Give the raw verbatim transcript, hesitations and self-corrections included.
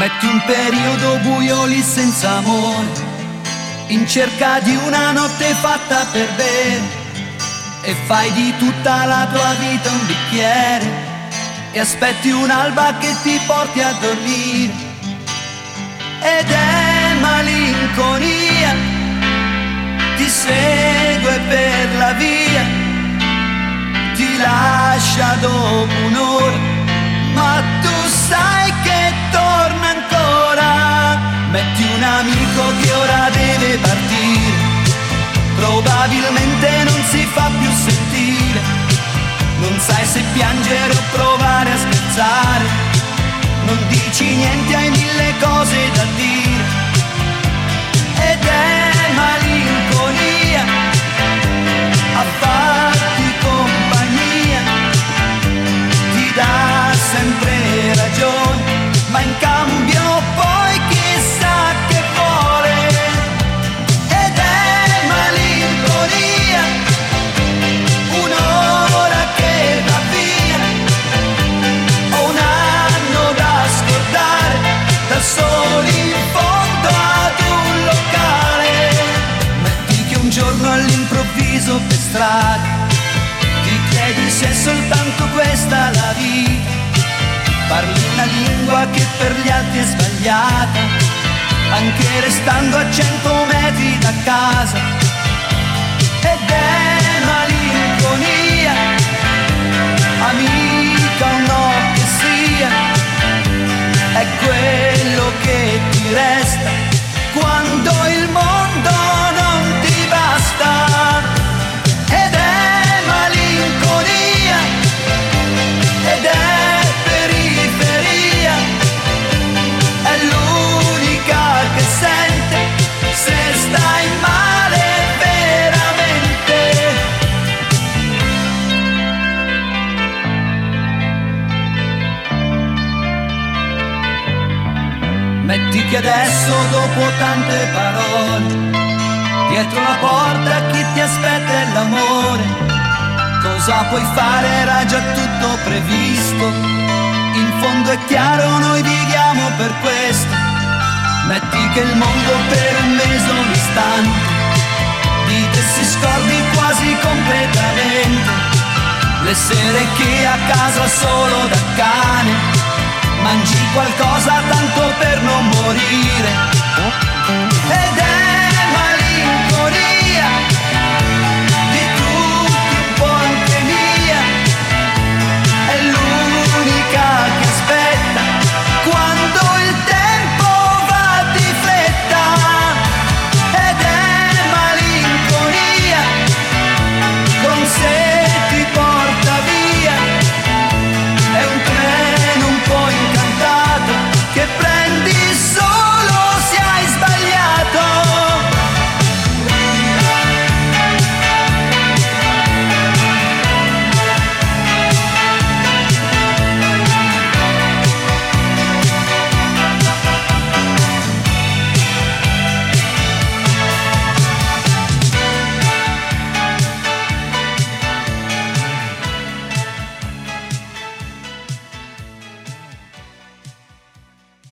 Metti un periodo buio lì senza amore, in cerca di una notte fatta per bere, e fai di tutta la tua vita un bicchiere e aspetti un'alba che ti porti a dormire. Ed è malinconia, ti segue per la via, ti lascia dopo un'ora, ma tu sai che torna ancora. Metti un amico che ora deve partire, probabilmente non si fa più sentire, non sai se piangere o provare a scherzare, non dici niente, hai mille cose da dire. Ed è malinconia a farti compagnia, ti dà sempre ragione, ma in cambio poi chissà che vuole. Ed è malinconia, un'ora che va via, o un anno da scordare, da soli in fondo ad un locale. Metti che un giorno all'improvviso per strada ti chiedi se è soltanto questa la vita, parli una lingua che per gli altri è sbagliata, anche restando a cento metri da casa. Ed è malinconia, amica o no che sia, è quello che ti resta quando il mondo non ti basta. Ed è malinconia, ed è periferia, è l'unica che sente se stai male veramente. Metti che adesso, dopo tante parole, dietro la porta chi ti aspetta è l'amore. Cosa puoi fare? Era già tutto previsto, in fondo è chiaro, noi vighiamo per questo. Metti che il mondo per un mese, un istante, di te si scordi quasi completamente. Le sere che a casa solo da cane mangi qualcosa tanto